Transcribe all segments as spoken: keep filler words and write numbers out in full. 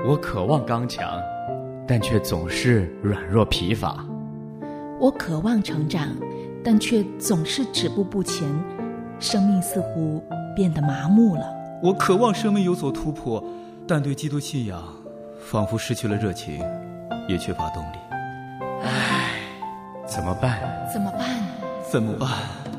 我渴望刚强，但却总是软弱疲乏。 我渴望成长，但却总是止步不前，生命似乎变得麻木了。 我渴望生命有所突破，但对基督信仰仿佛失去了热情，也缺乏动力。 唉，怎么办？ 怎么办？ 怎么办？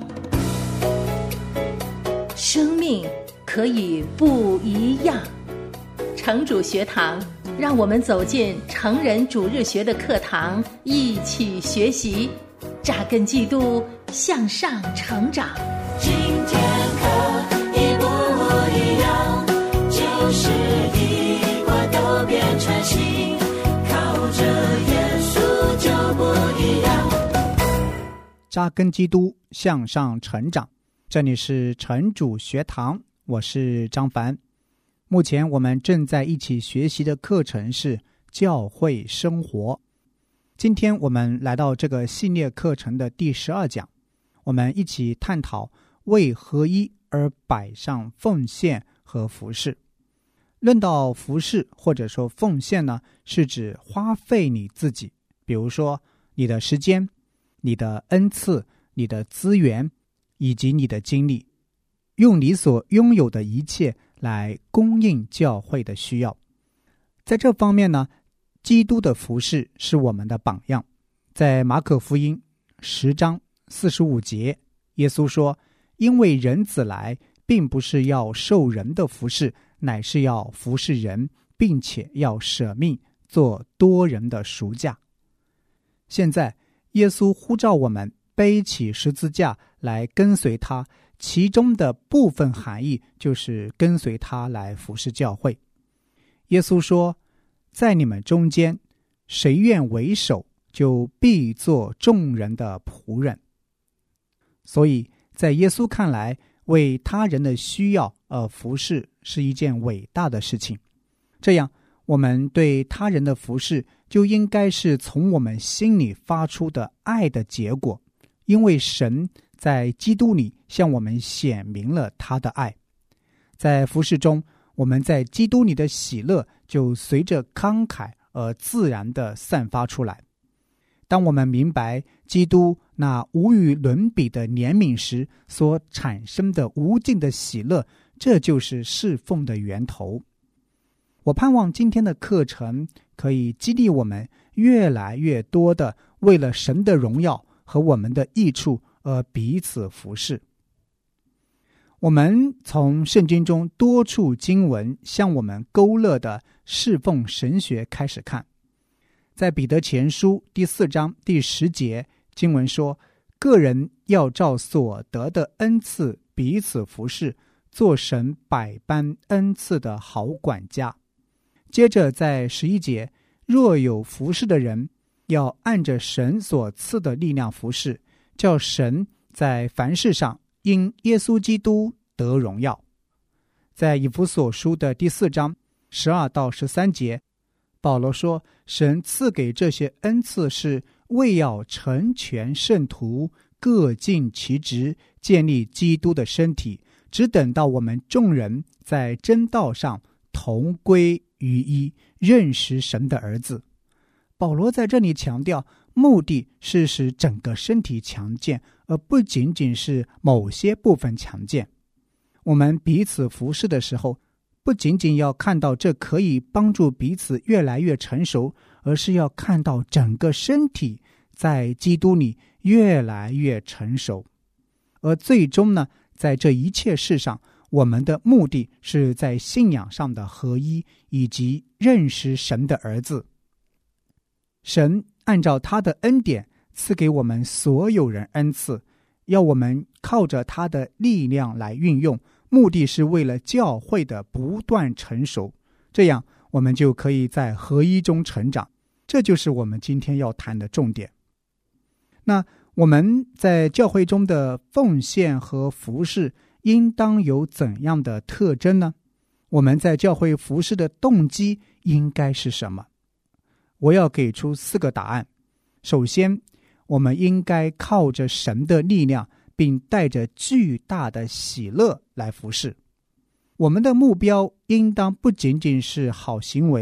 生命可以不一样。城主学堂，让我们走进成人主日学的课堂，一起学习，扎根基督，向上成长。 今天可以不一样，就是一块都变成新，靠着耶稣就不一样。 扎根基督，向上成长。这里是城主学堂，我是张凡。目前我们正在一起学习的课程是教会生活。今天我们来到这个系列课程的第十二讲，我们一起探讨为合一而摆上奉献和服事。论到服事或者说奉献呢，是指花费你自己，比如说你的时间、你的恩赐、你的资源以及你的精力，用你所拥有的一切来供应教会的需要。在这方面呢，基督的服事是我们的榜样。在马可福音十章四十五节，耶稣说，因为人子来并不是要受人的服事，乃是要服事人，并且要舍命做多人的赎价。现在耶稣呼召我们背起十字架来跟随他，其中的部分含义就是跟随他来服侍教会。耶稣说，在你们中间，谁愿为首，就必做众人的仆人。所以在耶稣看来，为他人的需要而服侍是一件伟大的事情。这样我们对他人的服侍就应该是从我们心里发出的爱的结果，因为神在基督里向我们显明了他的爱。在服事中，我们在基督里的喜乐就随着慷慨而自然地散发出来。当我们明白基督那无与伦比的怜悯时所产生的无尽的喜乐，这就是侍奉的源头。我盼望今天的课程可以激励我们越来越多的为了神的荣耀和我们的益处而彼此服侍。我们从圣经中多处经文向我们勾勒的侍奉神学开始看。在彼得前书第四章第十节，经文说，个人要照所得的恩赐彼此服侍，做神百般恩赐的好管家。接着在十一节，若有服侍的人，要按着神所赐的力量服侍，叫神在凡事上因耶稣基督得荣耀。在以弗所书的第四章十二到十三节，保罗说，神赐给这些恩赐是为要成全圣徒，各尽其职，建立基督的身体，只等到我们众人在真道上同归于一，认识神的儿子。保罗在这里强调，目的是使整个身体强健，而不仅仅是某些部分强健。我们彼此服侍的时候，不仅仅要看到这可以帮助彼此越来越成熟，而是要看到整个身体在基督里越来越成熟。而最终呢，在这一切事上，我们的目的是在信仰上的合一，以及认识神的儿子。神按照他的恩典赐给我们所有人恩赐，要我们靠着他的力量来运用，目的是为了教会的不断成熟，这样我们就可以在合一中成长。这就是我们今天要谈的重点。那我们在教会中的奉献和服事应当有怎样的特征呢？我们在教会服事的动机应该是什么？我要给出四个答案。首先，我们应该靠着神的力量，并带着巨大的喜乐来服事。我们的目标应当不仅仅是好行为，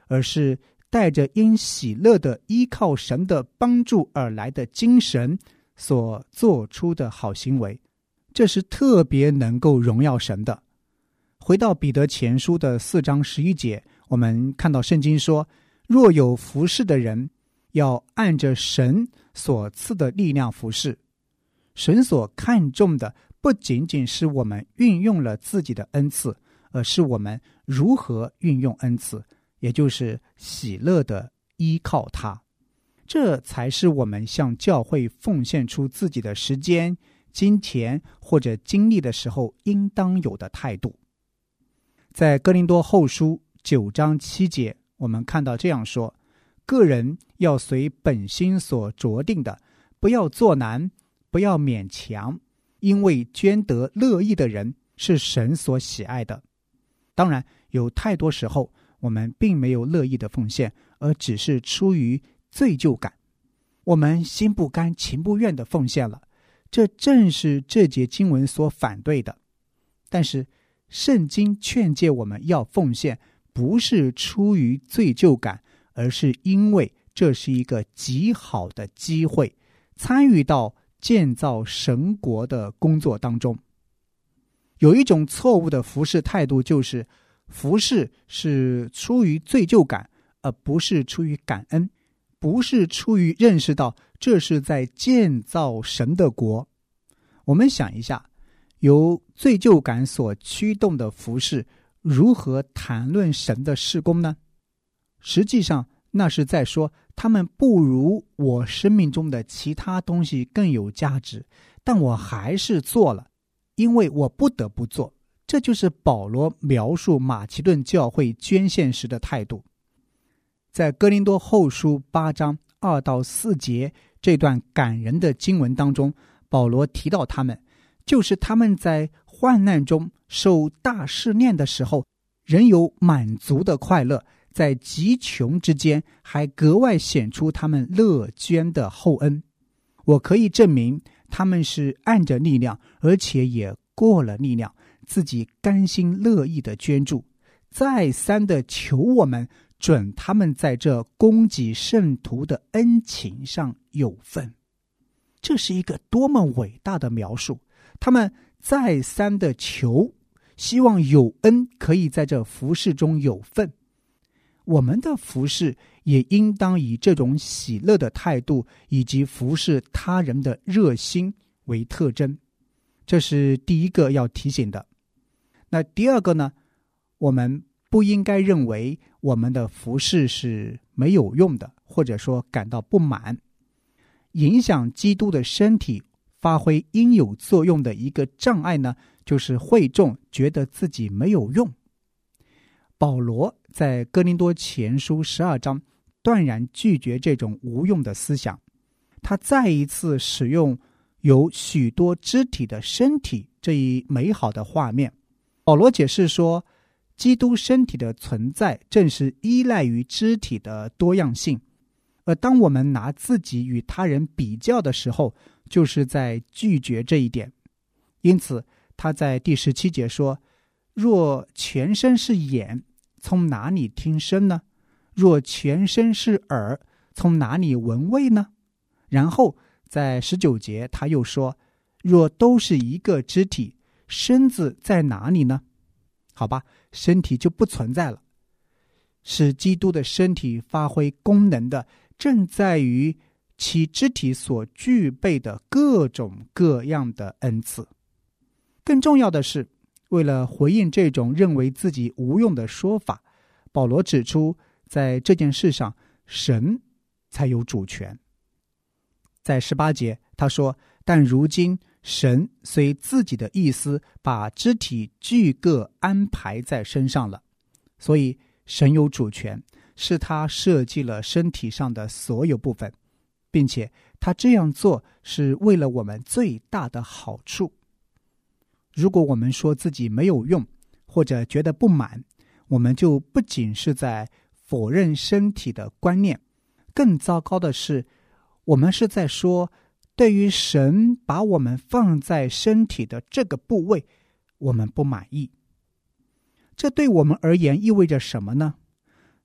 而是带着因喜乐的依靠神的帮助而来的精神所做出的好行为，这是特别能够荣耀神的。回到彼得前书的四章十一节，我们看到圣经说，若有服侍的人，要按着神所赐的力量服侍。神所看重的不仅仅是我们运用了自己的恩赐，而是我们如何运用恩赐，也就是喜乐的依靠他。这才是我们向教会奉献出自己的时间、金钱或者精力的时候应当有的态度。在哥林多后书九章七节，我们看到这样说，个人要随本心所酌定的，不要作难，不要勉强，因为捐得乐意的人是神所喜爱的。当然，有太多时候我们并没有乐意的奉献，而只是出于罪疚感，我们心不甘情不愿的奉献了，这正是这节经文所反对的。但是圣经劝诫我们要奉献，不是出于罪疚感，而是因为这是一个极好的机会，参与到建造神国的工作当中。有一种错误的服事态度，就是服事是出于罪疚感，而不是出于感恩，不是出于认识到这是在建造神的国。我们想一下，由罪疚感所驱动的服事，如何谈论神的事工呢？实际上那是在说他们不如我生命中的其他东西更有价值，但我还是做了，因为我不得不做。这就是保罗描述马其顿教会捐献时的态度。在哥林多后书八章二到四节这段感人的经文当中，保罗提到他们，就是他们在患难中受大试炼的时候，仍有满足的快乐，在极穷之间还格外显出他们乐捐的厚恩。我可以证明他们是按着力量，而且也过了力量，自己甘心乐意的捐助，再三的求我们准他们在这供给圣徒的恩情上有份。这是一个多么伟大的描述！他们再三的求，希望有恩可以在这服事中有份。我们的服事也应当以这种喜乐的态度以及服事他人的热心为特征，这是第一个要提醒的。那第二个呢，我们不应该认为我们的服事是没有用的，或者说感到不满。影响基督的身体发挥应有作用的一个障碍呢，就是会众觉得自己没有用。保罗在哥林多前书十二章断然拒绝这种无用的思想，他再一次使用有许多肢体的身体这一美好的画面。保罗解释说，基督身体的存在正是依赖于肢体的多样性，而当我们拿自己与他人比较的时候，就是在拒绝这一点。因此他在第十七节说，若全身是眼，从哪里听声呢？若全身是耳，从哪里闻味呢？然后在十九节他又说，若都是一个肢体，身子在哪里呢？好吧，身体就不存在了。使基督的身体发挥功能的，正在于其肢体所具备的各种各样的恩赐。更重要的是，为了回应这种认为自己无用的说法，保罗指出，在这件事上神才有主权。在十八节他说，但如今神随自己的意思把肢体俱各安排在身上了，所以神有主权，是他设计了身体上的所有部分，并且他这样做是为了我们最大的好处。如果我们说自己没有用，或者觉得不满，我们就不仅是在否认身体的观念，更糟糕的是，我们是在说，对于神把我们放在身体的这个部位，我们不满意。这对我们而言意味着什么呢？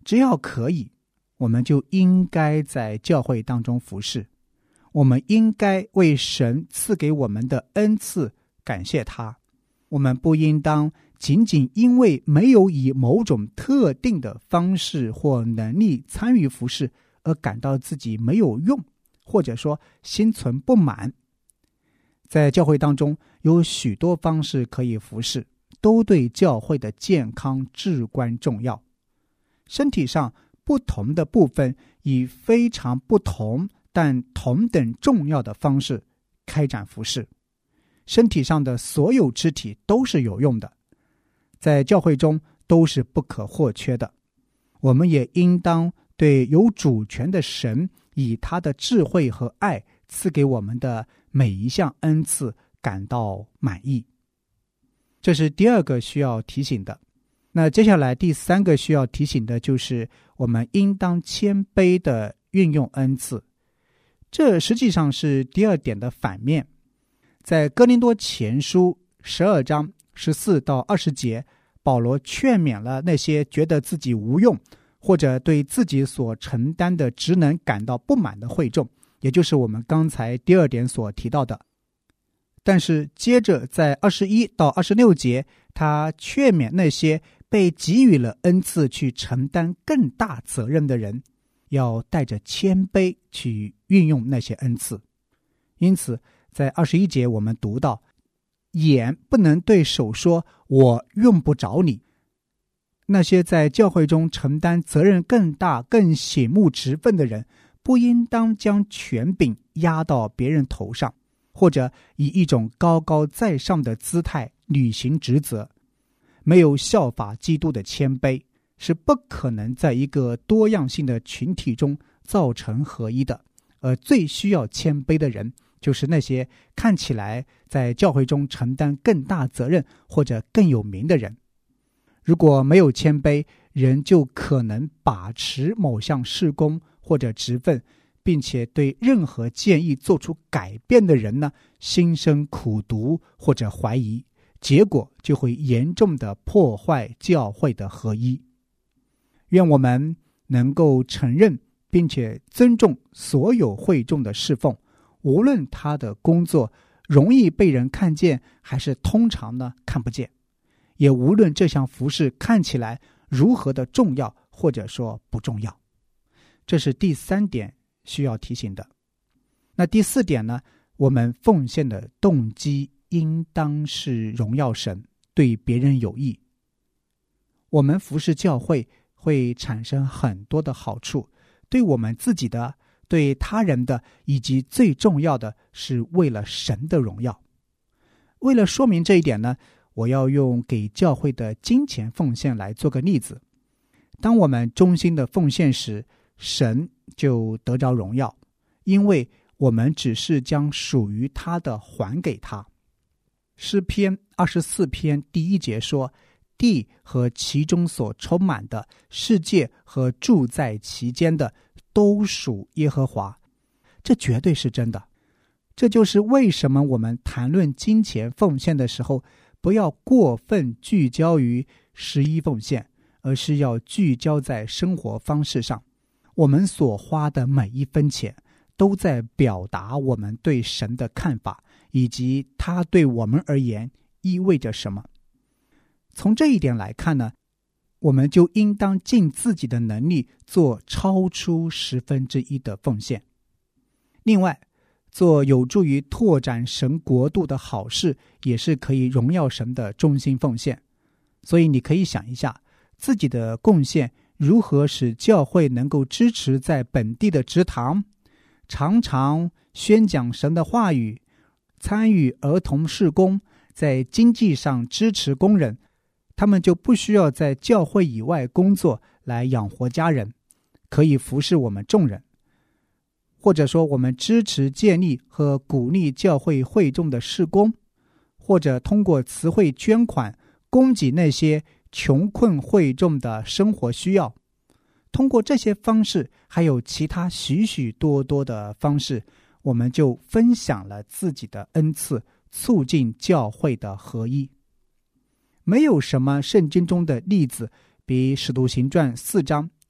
只要可以，我们就应该在教会当中服侍。我们应该为神赐给我们的恩赐感谢他。我们不应当仅仅因为没有以某种特定的方式或能力参与服侍而感到自己没有用，或者说心存不满。在教会当中有许多方式可以服侍，都对教会的健康至关重要。身体上不同的部分以非常不同但同等重要的方式开展服侍。身体上的所有肢体都是有用的，在教会中都是不可或缺的。我们也应当对有主权的神以他的智慧和爱赐给我们的每一项恩赐感到满意。这是第二个需要提醒的。那接下来第三个需要提醒的就是我们应当谦卑地运用恩赐。这实际上是第二点的反面。在哥林多前书十二章十四到二十节，保罗劝勉了那些觉得自己无用或者对自己所承担的职能感到不满的会众，也就是我们刚才第二点所提到的。但是接着在二十一到二十六节，他劝勉那些被给予了恩赐去承担更大责任的人，要带着谦卑去运用那些恩赐。因此在二十一节我们读到，眼不能对手说我用不着你。那些在教会中承担责任更大更醒目职分的人，不应当将权柄压到别人头上，或者以一种高高在上的姿态履行职责。没有效法基督的谦卑，是不可能在一个多样性的群体中造成合一的。而最需要谦卑的人，就是那些看起来在教会中承担更大责任或者更有名的人。如果没有谦卑，人就可能把持某项事工或者职分，并且对任何建议做出改变的人呢，心生苦毒或者怀疑，结果就会严重地破坏教会的合一。愿我们能够承认并且尊重所有会众的侍奉，无论他的工作容易被人看见还是通常呢看不见，也无论这项服事看起来如何的重要或者说不重要。这是第三点需要提醒的。那第四点呢，我们奉献的动机应当是荣耀神，对别人有益。我们服事教会会产生很多的好处，对我们自己的，对他人的，以及最重要的是为了神的荣耀。为了说明这一点呢，我要用给教会的金钱奉献来做个例子。当我们忠心的奉献时，神就得着荣耀，因为我们只是将属于他的还给他。诗篇二十四篇第一节说，地和其中所充满的，世界和住在其间的，都属耶和华。这绝对是真的。这就是为什么我们谈论金钱奉献的时候，不要过分聚焦于十一奉献，而是要聚焦在生活方式上。我们所花的每一分钱都在表达我们对神的看法，以及他对我们而言意味着什么。从这一点来看呢，我们就应当尽自己的能力做超出十分之一的奉献。另外，做有助于拓展神国度的好事，也是可以荣耀神的忠心奉献。所以你可以想一下，自己的贡献如何使教会能够支持在本地的职堂，常常宣讲神的话语，参与儿童事工，在经济上支持工人，他们就不需要在教会以外工作来养活家人，可以服侍我们众人。或者说我们支持建立和鼓励教会会众的事工，或者通过慈惠捐款供给那些穷困会众的生活需要。通过这些方式，还有其他许许多多的方式，我们就分享了自己的恩赐，促进教会的合一。没有什么圣经中的例子比使徒行传四章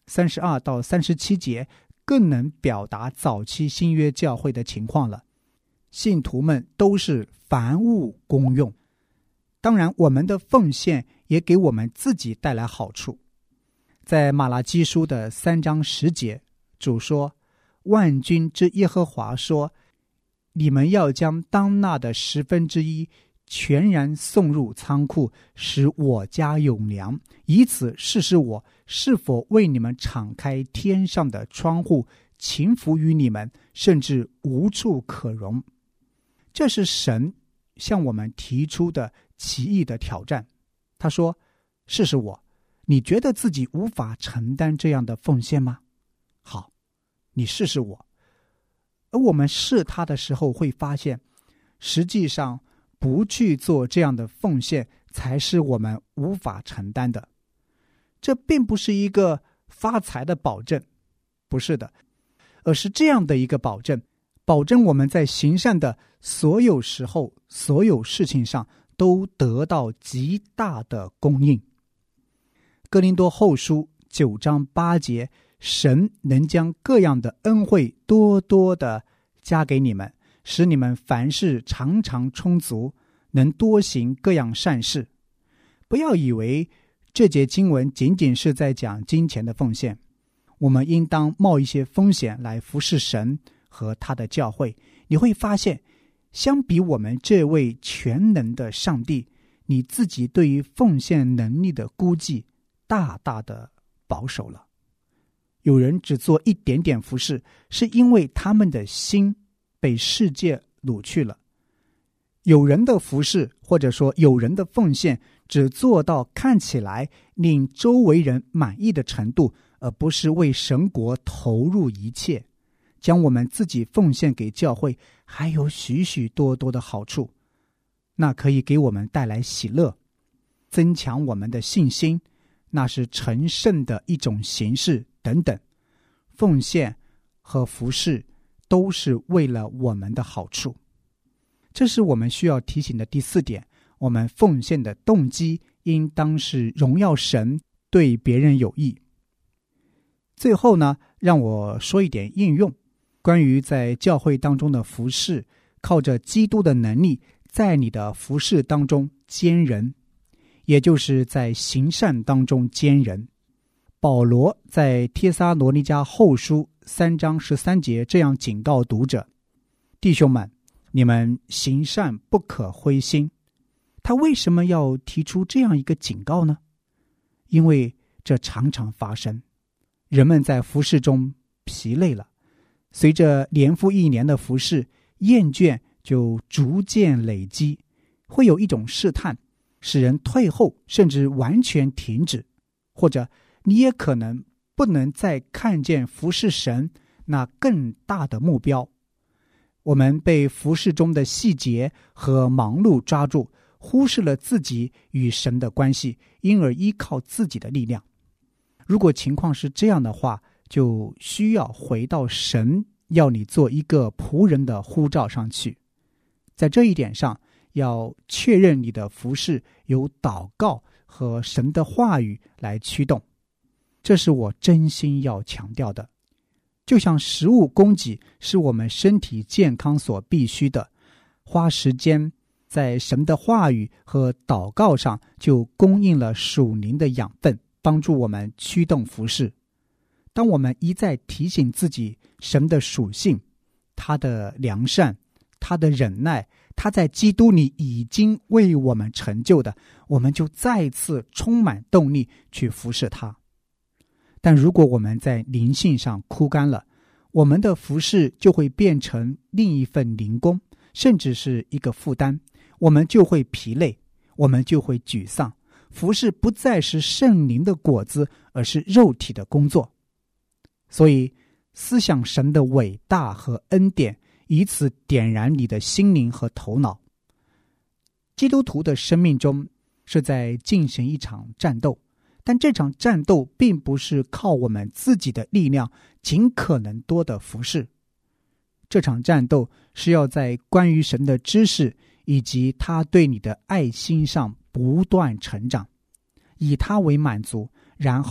三十二到三十七节更能表达早期新约教会的情况了。信徒们都是凡物公用，当然我们的奉献也给我们自己带来好处。在马拉基书的三章十节，主说，万军之耶和华说，你们要将当纳的十分之一全然送入仓库，使我家有粮，以此试试我是否为你们敞开天上的窗户，倾福于你们，甚至无处可容。这是神向我们提出的奇异的挑战。他说，试试我，你觉得自己无法承担这样的奉献吗？好，你试试我。而我们试他的时候会发现，实际上不去做这样的奉献才是我们无法承担的。这并不是一个发财的保证，不是的，而是这样的一个保证，保证我们在行善的所有时候、所有事情上都得到极大的供应。哥林多后书九章八节，神能将各样的恩惠多多的加给你们，使你们凡事常常充足，能多行各样善事。不要以为这节经文仅仅是在讲金钱的奉献，我们应当冒一些风险来服侍神和他的教会。你会发现，相比我们这位全能的上帝，你自己对于奉献能力的估计大大的保守了。有人只做一点点服事，是因为他们的心被世界掳去了。有人的服事，或者说有人的奉献，只做到看起来令周围人满意的程度，而不是为神国投入一切。将我们自己奉献给教会，还有许许多多的好处，那可以给我们带来喜乐，增强我们的信心，那是成圣的一种形式等等。奉献和服事都是为了我们的好处。这是我们需要提醒的第四点，我们奉献的动机应当是荣耀神，对别人有益。最后呢，让我说一点应用，关于在教会当中的服事，靠着基督的能力，在你的服事当中坚人，也就是在行善当中坚人。保罗在帖撒罗尼迦后书三章十三节这样警告读者，弟兄们，你们行善不可灰心。他为什么要提出这样一个警告呢？因为这常常发生，人们在服事中疲累了，随着年复一年的服事，厌倦就逐渐累积，会有一种试探，使人退后，甚至完全停止。或者你也可能不能再看见服事神那更大的目标。我们被服事中的细节和忙碌抓住，忽视了自己与神的关系，因而依靠自己的力量。如果情况是这样的话，就需要回到神要你做一个仆人的呼召上去。在这一点上，要确认你的服事由祷告和神的话语来驱动，这是我真心要强调的。就像食物供给是我们身体健康所必须的，花时间在神的话语和祷告上，就供应了属灵的养分，帮助我们驱动服事。当我们一再提醒自己神的属性，他的良善，他的忍耐，他在基督里已经为我们成就的，我们就再次充满动力去服侍他。但如果我们在灵性上枯干了，我们的服事就会变成另一份灵工，甚至是一个负担，我们就会疲累，我们就会沮丧。服事不再是圣灵的果子，而是肉体的工作。所以思想神的伟大和恩典，以此点燃你的心灵和头脑。基督徒的生命中是在进行一场战斗，但这场战斗并不是靠我们自己的力量尽可能多的服事。这场战斗是要在关于神的知识以及他对你的爱心上不断成长，以他为满足，然后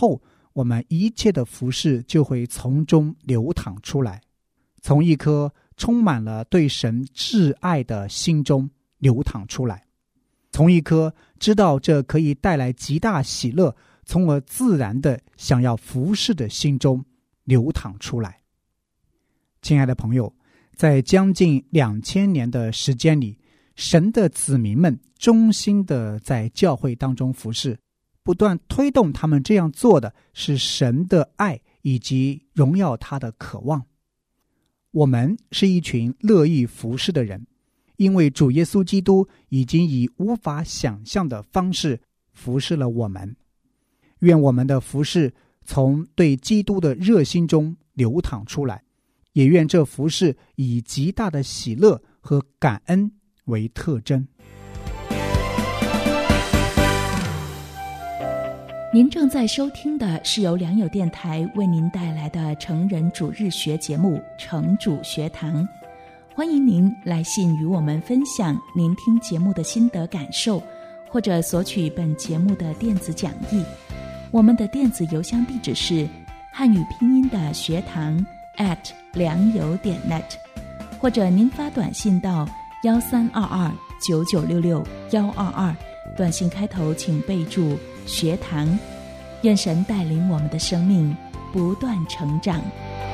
我们一切的服事就会从中流淌出来，从一颗充满了对神挚爱的心中流淌出来，从一颗知道这可以带来极大喜乐，从而自然的想要服事的心中流淌出来。亲爱的朋友，在将近两千年的时间里，神的子民们忠心的在教会当中服事，不断推动他们这样做的是神的爱以及荣耀他的渴望。我们是一群乐意服事的人，因为主耶稣基督已经以无法想象的方式服事了我们。愿我们的服事从对基督的热心中流淌出来，也愿这服事以极大的喜乐和感恩为特征。 您正在收听的是由良友电台为您带来的成人主日学节目《成主学堂》，欢迎您来信与我们分享您听节目的心得感受，或者索取本节目的电子讲义。我们的电子邮箱地址是汉语拼音的学堂 at 良友点 net， 或者您发短信到幺三二二九九六六幺二二，短信开头请备注学堂。愿神带领我们的生命不断成长。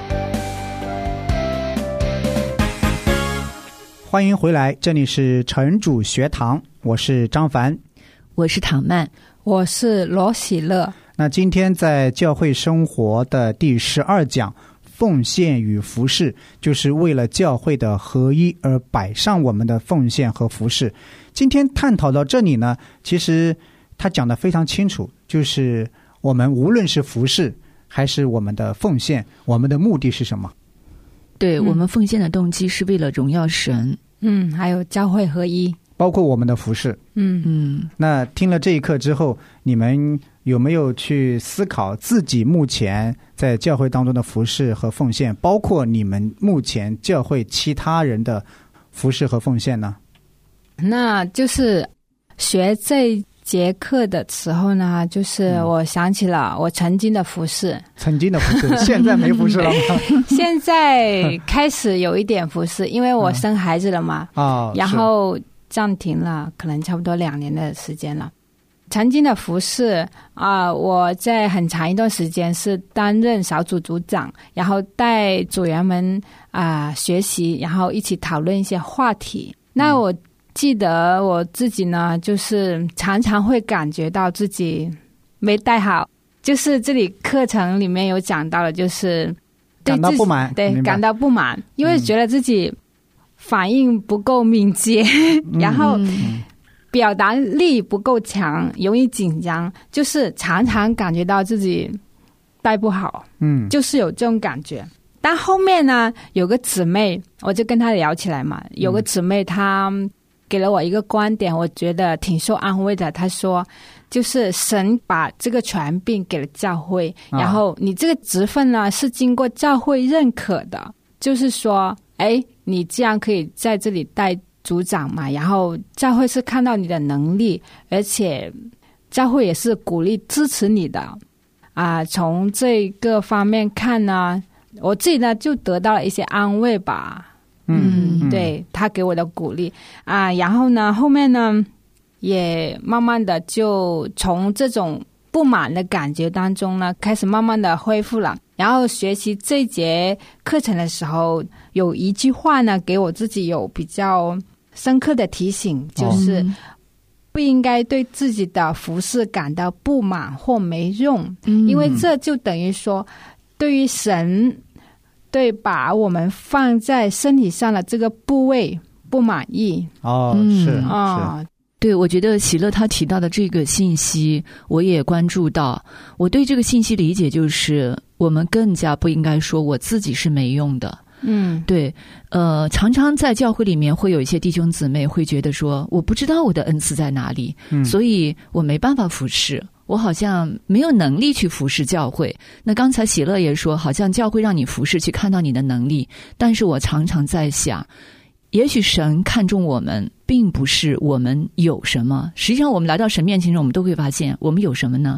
欢迎回来，这里是城主学堂，我是张凡， 我是唐曼， 我是罗喜乐。 那今天在教会生活的第十二讲，奉献与服事，就是为了教会的合一而摆上我们的奉献和服事。今天探讨到这里呢，其实他讲得非常清楚，就是我们无论是服事还是我们的奉献，我们的目的是什么？ 对、嗯、我们奉献的动机是为了荣耀神， 嗯，还有教会合一， 包括我们的服事。 嗯嗯。 那听了这一课之后，你们有没有去思考自己目前在教会当中的服事和奉献，包括你们目前教会其他人的服事和奉献呢？ 那就是学这节课的时候呢，就是我想起了我曾经的服事。 曾经的服事，现在没服事了吗？ 现在开始有一点服事，因为我生孩子了嘛， 啊、嗯， 然后暂停了，可能差不多两年的时间了。曾经的服事啊、呃，我在很长一段时间是担任小组组长，然后带组员们啊、呃、学习，然后一起讨论一些话题。那我记得我自己呢，就是常常会感觉到自己没带好，就是这里课程里面有讲到了，就是对感到不满， 对，感到不满，因为觉得自己反应不够敏捷，嗯、然后表达力不够强，容易紧张，就是常常感觉到自己带不好， 嗯， 就是有这种感觉。但后面呢，有个姊妹，我就跟她聊起来嘛，有个姊妹她给了我一个观点，我觉得挺受安慰的。她说，就是神把这个权柄给了教会，啊、然后你这个职分呢是经过教会认可的，就是说，哎，你这样可以在这里带组长嘛，然后教会是看到你的能力，而且教会也是鼓励支持你的啊。从这个方面看呢，我自己呢就得到了一些安慰吧。嗯，对，他给我的鼓励啊，然后呢，后面呢，也慢慢的就从这种不满的感觉当中呢，开始慢慢的恢复了。然后学习这节课程的时候，有一句话呢，给我自己有比较深刻的提醒，就是不应该对自己的服事感到不满或没用，嗯、因为这就等于说，对于神。对，把我们放在身体上的这个部位不满意。 哦，是啊、 哦，对，我觉得喜乐他提到的这个信息，我也关注到。我对这个信息理解就是，我们更加不应该说我自己是没用的。 嗯， 对，呃，常常在教会里面会有一些弟兄姊妹会觉得说，我不知道我的恩赐在哪里，嗯、所以我没办法服侍。我好像没有能力去服侍教会。那刚才喜乐也说，好像教会让你服侍，去看到你的能力。但是我常常在想，也许神看重我们，并不是我们有什么。实际上，我们来到神面前，我们都会发现，我们有什么呢？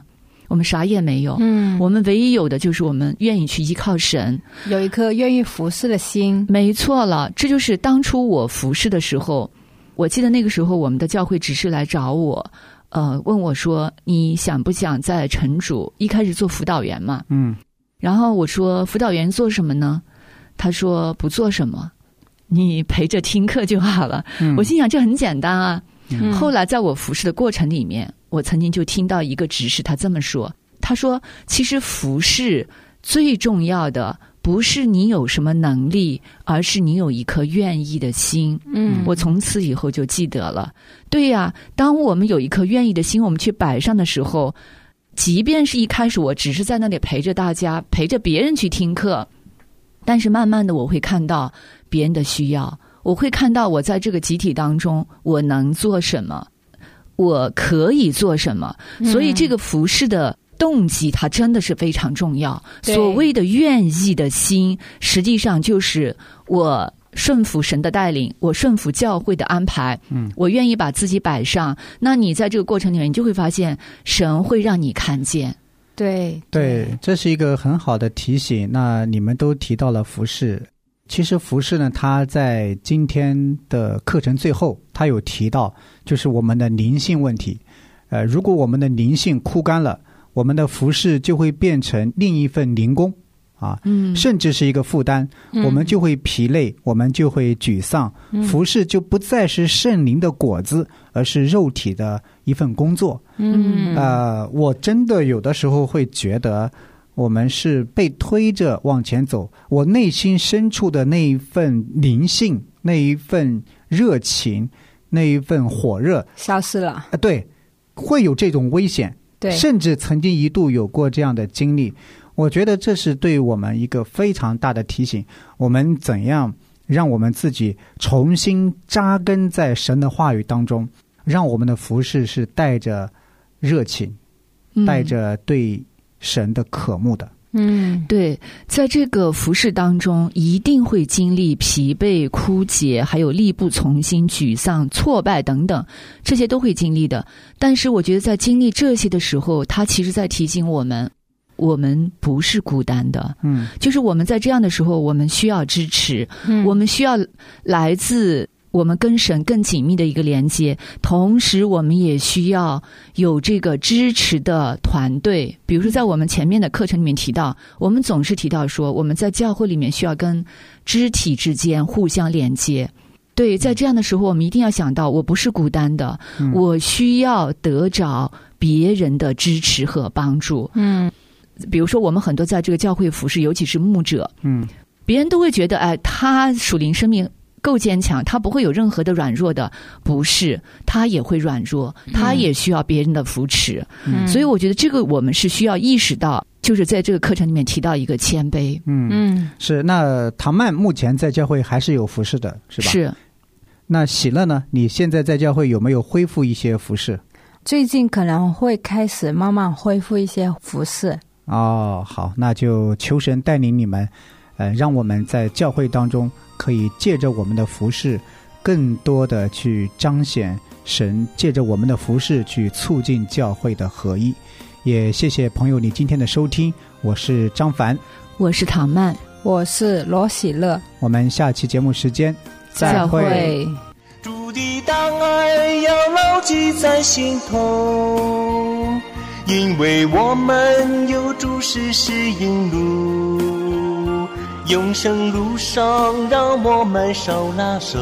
我们啥也没有。 嗯， 我们唯一有的就是我们愿意去依靠神， 有一颗愿意服侍的心。 没错了，这就是当初我服侍的时候，我记得那个时候我们的教会执事来找我，呃，问我说你想不想在城主一开始做辅导员嘛？ 嗯， 然后我说辅导员做什么呢？他说不做什么，你陪着听课就好了。 嗯， 我心想这很简单啊。 嗯， 后来在我服侍的过程里面，我曾经就听到一个执事他这么说，他说其实服侍最重要的不是你有什么能力，而是你有一颗愿意的心。 嗯， 我从此以后就记得了。对呀，当我们有一颗愿意的心，我们去摆上的时候，即便是一开始我只是在那里陪着大家，陪着别人去听课，但是慢慢的我会看到别人的需要，我会看到我在这个集体当中我能做什么，我可以做什么。所以这个服侍的动机它真的是非常重要。所谓的愿意的心，实际上就是我顺服神的带领，我顺服教会的安排，嗯，我愿意把自己摆上。那你在这个过程里面，你就会发现神会让你看见。 对对，这是一个很好的提醒。那你们都提到了服事，其实服事呢，它在今天的课程最后，它有提到，就是我们的灵性问题。呃，如果我们的灵性枯干了，我们的服事就会变成另一份灵工啊，嗯，甚至是一个负担，嗯，我们就会疲累，我们就会沮丧，嗯，服事就不再是圣灵的果子，而是肉体的一份工作。嗯，呃，我真的有的时候会觉得我们是被推着往前走，我内心深处的那一份灵性，那一份热情，那一份火热消失了。 啊，对，会有这种危险。对，甚至曾经一度有过这样的经历。我觉得这是对我们一个非常大的提醒，我们怎样让我们自己重新扎根在神的话语当中，让我们的服事是带着热情，嗯，带着对神的渴慕的。 嗯，对，在这个服事当中一定会经历疲惫、枯竭，还有力不从心、沮丧、挫败等等，这些都会经历的。但是我觉得在经历这些的时候，他其实在提醒我们，我们不是孤单的。嗯，就是我们在这样的时候，我们需要支持，嗯，我们需要来自我们跟神更紧密的一个连接，同时我们也需要有这个支持的团队。比如说在我们前面的课程里面提到，我们总是提到说我们在教会里面需要跟肢体之间互相连接。对，在这样的时候我们一定要想到我不是孤单的，嗯，我需要得着别人的支持和帮助。嗯，比如说我们很多在这个教会服事，尤其是牧者，嗯，别人都会觉得哎，他属灵生命够坚强，他不会有任何的软弱的。不是，他也会软弱，他也需要别人的扶持。嗯，所以我觉得这个我们是需要意识到，就是在这个课程里面提到一个谦卑。 嗯嗯，是。那唐曼目前在教会还是有服事的，是吧？ 是。 那喜乐呢？你现在在教会有没有恢复一些服事？ 最近可能会开始慢慢恢复一些服事。 哦，好，那就求神带领你们，呃，让我们在教会当中可以借着我们的服事，更多的去彰显神，借着我们的服事去促进教会的合一。也谢谢朋友你今天的收听，我是张凡， 我是唐曼， 我是罗喜乐， 我们下期节目时间再会。 主的大爱要牢记在心头，因为我们有主时时引路，永生路上让我们手拉手，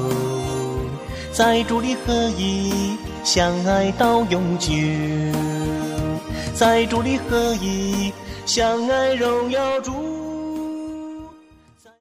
在主里合一，相爱到永久，在主里合一，相爱荣耀主。